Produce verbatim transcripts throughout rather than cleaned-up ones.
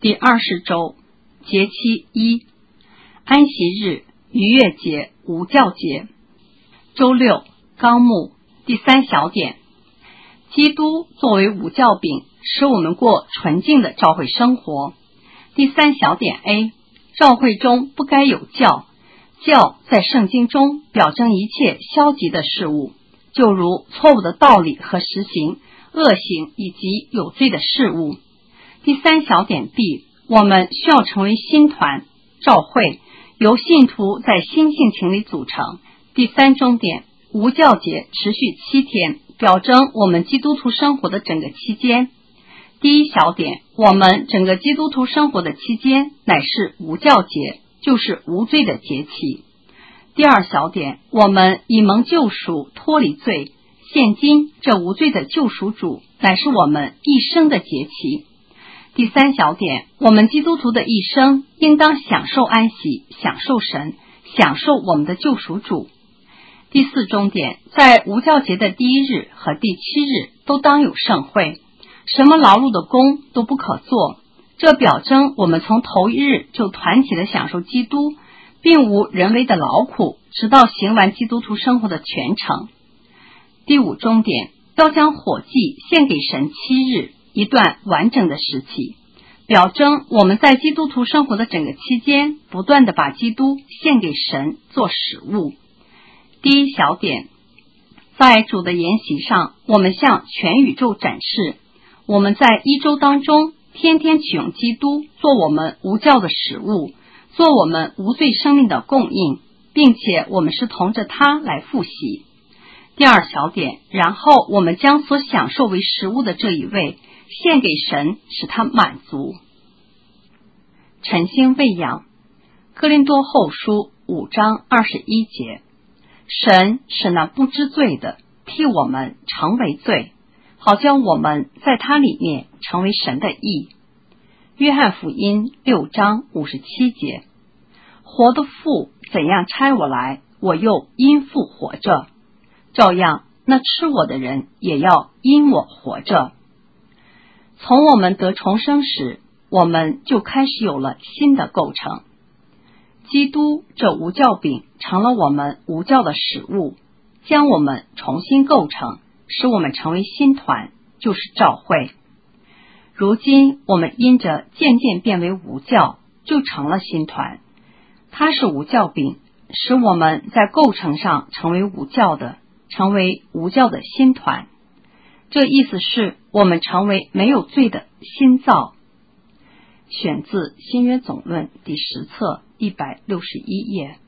第二十周节期一，安息日、逾越节、无教节。周六纲目第三小点，基督作为无教饼，使我们过纯净的教会生活。第三小点 A， 教会中不该有教。教在圣经中表征一切消极的事物，就如错误的道理和实行、恶行以及有罪的事物。第三小点 B， 我们需要成为新团教会，由信徒在新性情里组成。第三中点，无教节持续七天，表征我们基督徒生活的整个期间。第一小点，我们整个基督徒生活的期间乃是无教节，就是无罪的节期。第二小点，我们已蒙救赎，脱离罪，现今这无罪的救赎主乃是我们一生的节期。第三小点，我们基督徒的一生应当享受安息，享受神，享受我们的救赎主。第四中点，在无教节的第一日和第七日都当有盛会，什么劳碌的工都不可做，这表征我们从头一日就团体的享受基督，并无人为的劳苦，直到行完基督徒生活的全程。第五中点，要将火祭献给神七日，一段完整的时期，表征我们在基督徒生活的整个期间，不断的把基督献给神做食物。第一小点，在主的筵席上，我们向全宇宙展示，我们在一周当中天天启用基督做我们无教的食物，做我们无罪生命的供应，并且我们是同着他来复习。第二小点，然后我们将所享受为食物的这一位献给神，使他满足。晨星喂养，哥林多后书五章二十一节，神使那不知罪的替我们成为罪，好叫我们在他里面成为神的义。约翰福音六章五十七节，活的父怎样差我来，我又因父活着，照样那吃我的人也要因我活着。从我们得重生时，我们就开始有了新的构成。基督这无教饼成了我们无教的食物，将我们重新构成，使我们成为新团，就是教会。如今我们因着渐渐变为无教，就成了新团。它是无教饼，使我们在构成上成为无教的，成为无教的新团。这意思是我们成为没有罪的新造。选自新约总论第十册一百六十一页。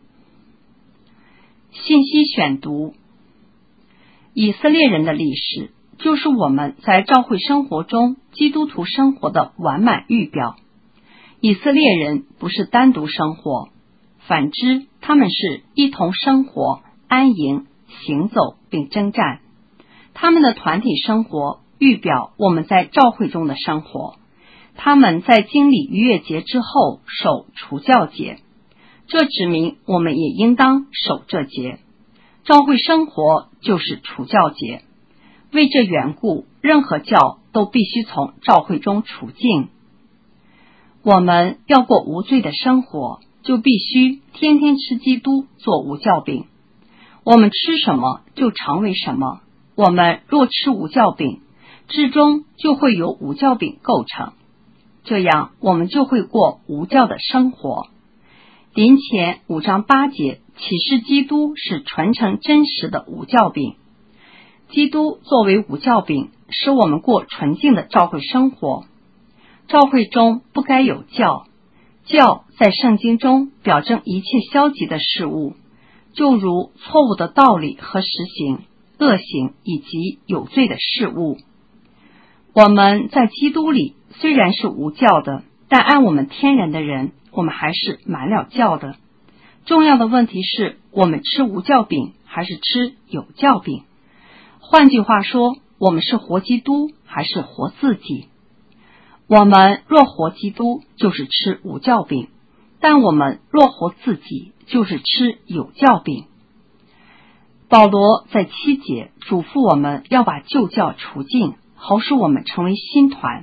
信息选读，以色列人的历史就是我们在教会生活中基督徒生活的完满预表。以色列人不是单独生活，反之他们是一同生活、安营、行走并征战。他们的团体生活预表我们在教会中的生活。他们在经历逾越节之后守除教节，这指明我们也应当守这节。教会生活就是除教节，为这缘故，任何教都必须从教会中除净。我们要过无罪的生活，就必须天天吃基督做无教饼。我们吃什么就成为什么。我们若吃无教饼，至终就会由无教饼构成，这样我们就会过无教的生活。林前五章八节启示基督是纯成真实的无教饼。基督作为无教饼，使我们过纯净的教会生活。教会中不该有教，教在圣经中表征一切消极的事物，就如错误的道理和实行、恶行以及有罪的事物。我们在基督里虽然是无教的，但按我们天然的人，我们还是满了教的。重要的问题是，我们吃无教饼还是吃有教饼？换句话说，我们是活基督还是活自己？我们若活基督，就是吃无教饼；但我们若活自己，就是吃有教饼。保罗在七节嘱咐我们要把旧教除尽，好使我们成为新团。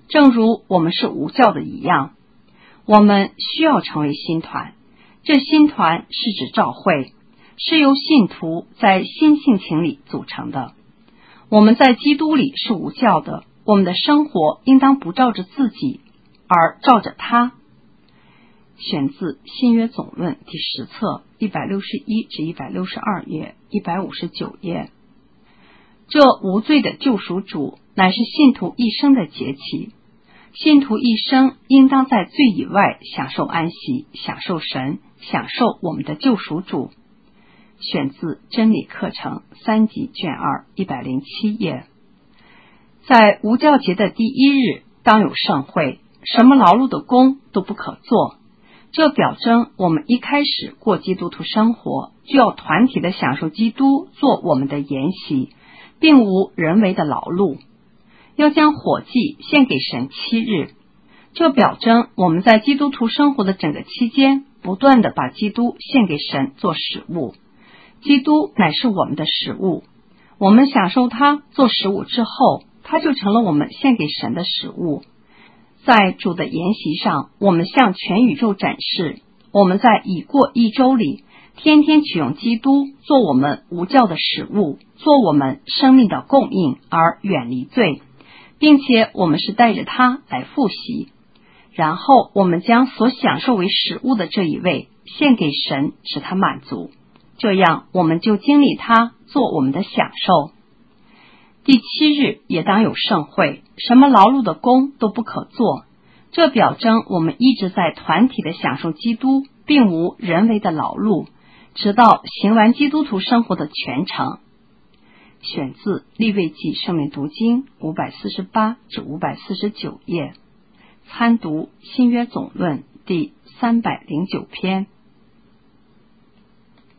正如我们是无教的一样，我们需要成为新团。这新团是指教会，是由信徒在新性情里组成的。我们在基督里是无教的，我们的生活应当不照着自己，而照着他。选自新约总论第十册一百六十一至一百六十二页，一百五十九页。这无罪的救赎主乃是信徒一生的节期，信徒一生应当在罪以外享受安息，享受神，享受我们的救赎主。选自真理课程三级卷二，一百零七页。在无教节的第一日，当有盛会，什么劳碌的工都不可做。这表征我们一开始过基督徒生活，就要团体的享受基督做我们的筵席，并无人为的劳碌。要将火祭献给神七日，这表征我们在基督徒生活的整个期间，不断的把基督献给神做食物。基督乃是我们的食物，我们享受他做食物之后，他就成了我们献给神的食物。在主的筵席上，我们向全宇宙展示，我们在已过一周里，天天取用基督做我们无教的食物，做我们生命的供应，而远离罪，并且我们是带着它来复习。然后我们将所享受为食物的这一位献给神，使他满足，这样我们就经历他做我们的享受。第七日也当有盛会，什么劳碌的工都不可做。这表征我们一直在团体的享受基督，并无人为的劳碌，直到行完基督徒生活的全程。选自利未记圣名读经五百四十八至五百四十九页，参读新约总论第三百零九篇。